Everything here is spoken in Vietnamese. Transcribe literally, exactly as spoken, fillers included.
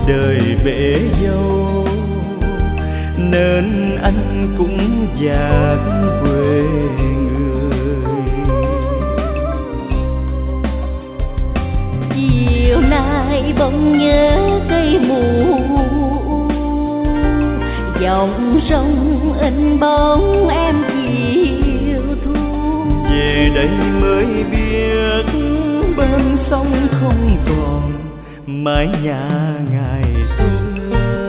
đời bể dâu, nên anh cũng dạt quê người. Chiều nay bỗng nhớ cây mù, dòng sông in bóng em chiều thu. Về đây mới biết bên sông không còn mái nhà ngày xưa.